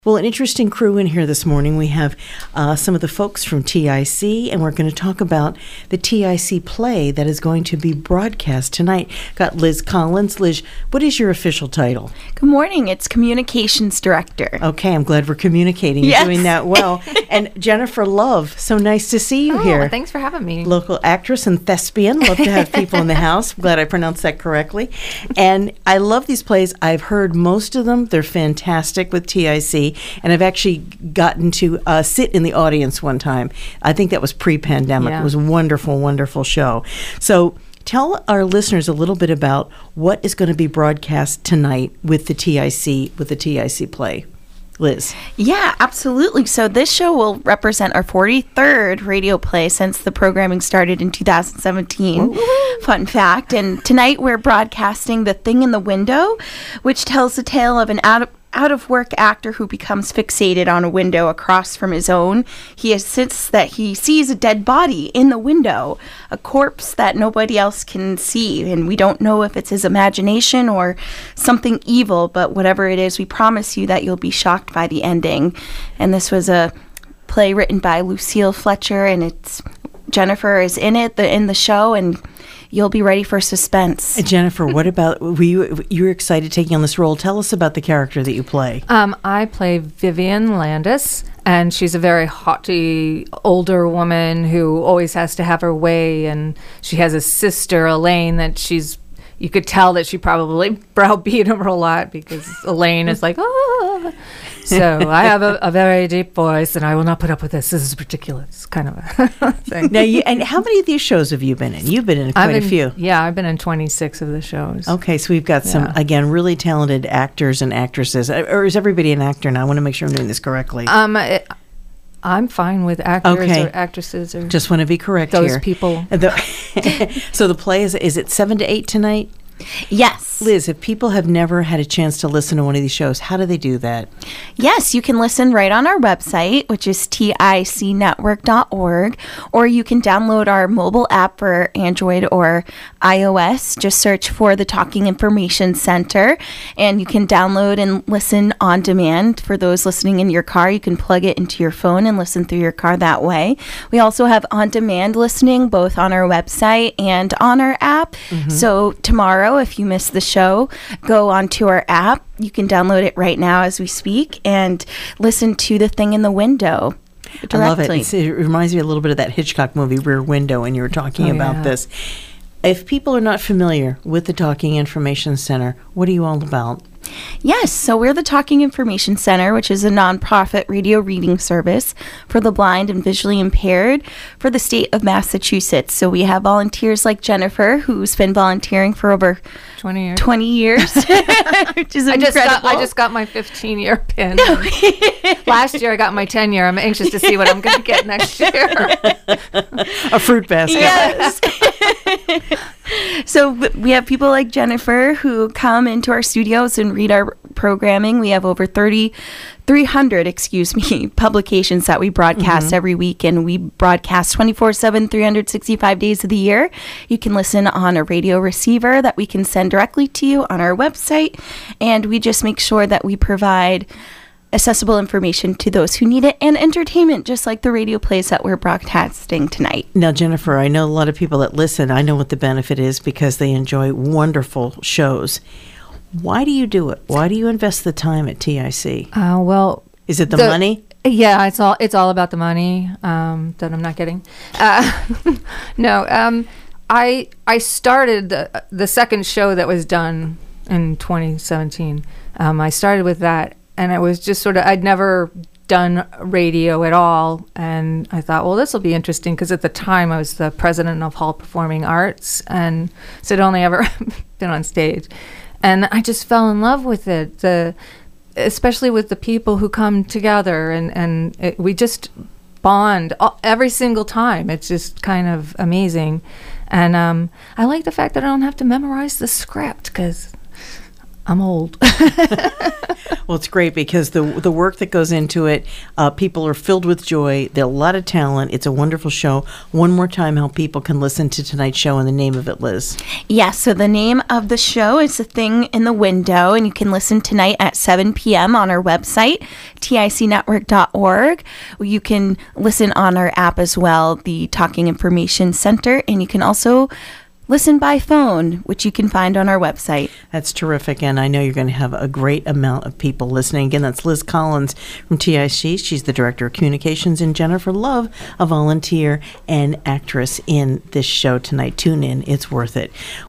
Well, an interesting crew in here this morning. We have some of the folks from TIC, and we're going to talk about the TIC play that is going to be broadcast tonight. Got Liz Collins. Liz, what is your official title? Good morning. It's Communications Director. Okay, I'm glad we're communicating. You're doing that well. And Jennifer Love, so nice to see you here. Thanks for having me. Local actress and thespian. Love to have people in the house. I'm glad I pronounced that correctly. And I love these plays. I've heard most of them. They're fantastic with TIC. And I've actually gotten to sit in the audience one time. I think that was pre-pandemic. Yeah. It was a wonderful, wonderful show. So tell our listeners a little bit about what is going to be broadcast tonight with the TIC play. Liz. Yeah, absolutely. So this show will represent our 43rd radio play since the programming started in 2017. Woo-hoo. Fun fact. And tonight we're broadcasting The Thing in the Window, which tells the tale of an out-of-work actor who becomes fixated on a window across from his own. He insists that he sees a dead body in the window, a corpse that nobody else can see, and we don't know if it's his imagination or something evil, but whatever it is, we promise you that you'll be shocked by the ending. And this was a play written by Lucille Fletcher, and it's Jennifer is in the show, and you'll be ready for suspense. Jennifer, what about, you were excited taking on this role. Tell us about the character that you play. I play Vivian Landis, and she's a very haughty older woman who always has to have her way, and she has a sister, Elaine, that you could tell that she probably browbeat her a lot because Elaine is like, oh. So I have a very deep voice, and I will not put up with this. This is ridiculous, kind of a thing. Now, and how many of these shows have you been in? You've been in quite a few. Yeah, I've been in 26 of the shows. Okay, so we've got some, again, really talented actors and actresses. Or is everybody an actor now? I want to make sure I'm doing this correctly. I'm fine with actors or actresses. Or just want to be correct those here. People. So the play, is it 7 to 8 tonight? Yes. Liz, if people have never had a chance to listen to one of these shows, how do they do that? Yes, you can listen right on our website, which is ticnetwork.org, or you can download our mobile app for Android or iOS. Just search for the Talking Information Center, and you can download and listen on demand. For those listening in your car, you can plug it into your phone and listen through your car that way. We also have on-demand listening, both on our website and on our app. Mm-hmm. So tomorrow, if you missed the show, go onto our app. You can download it right now as we speak and listen to The Thing in the Window directly. I love it. It reminds me a little bit of that Hitchcock movie, Rear Window, and you were talking about this. If people are not familiar with the Talking Information Center, what are you all about? Yes, so we're the Talking Information Center, which is a nonprofit radio reading service for the blind and visually impaired for the state of Massachusetts. So we have volunteers like Jennifer, who's been volunteering for over 20 years, which is incredible. I just got my 15-year pin. Last year I got my 10-year. I'm anxious to see what I'm going to get next year. A fruit basket. Yes. So we have people like Jennifer who come into our studios and read our programming. We have over 300 publications that we broadcast every week, and we broadcast 24/7, 365 days of the year. You can listen on a radio receiver that we can send directly to you on our website, and we just make sure that we provide accessible information to those who need it, and entertainment, just like the radio plays that we're broadcasting tonight. Now, Jennifer, I know a lot of people that listen, I know what the benefit is because they enjoy wonderful shows. Why do you do it? Why do you invest the time at TIC? Well, is it the money? Yeah, it's all about the money that I'm not getting. No, I started the second show that was done in 2017. I started with that. And it was just I'd never done radio at all. And I thought, well, this will be interesting because at the time I was the president of Hall Performing Arts and so I'd only ever been on stage. And I just fell in love with it, especially with the people who come together and we just bond every single time. It's just kind of amazing. And I like the fact that I don't have to memorize the script because I'm old. Well, it's great because the work that goes into it, people are filled with joy. There's a lot of talent. It's a wonderful show. One more time, how people can listen to tonight's show and the name of it, Liz. Yes, so the name of the show is The Thing in the Window, and you can listen tonight at 7 p.m. on our website, ticnetwork.org. You can listen on our app as well, the Talking Information Center, and you can also listen by phone, which you can find on our website. That's terrific, and I know you're going to have a great amount of people listening. Again, that's Liz Collins from TIC. She's the Director of Communications, and Jennifer Love, a volunteer and actress in this show tonight. Tune in. It's worth it.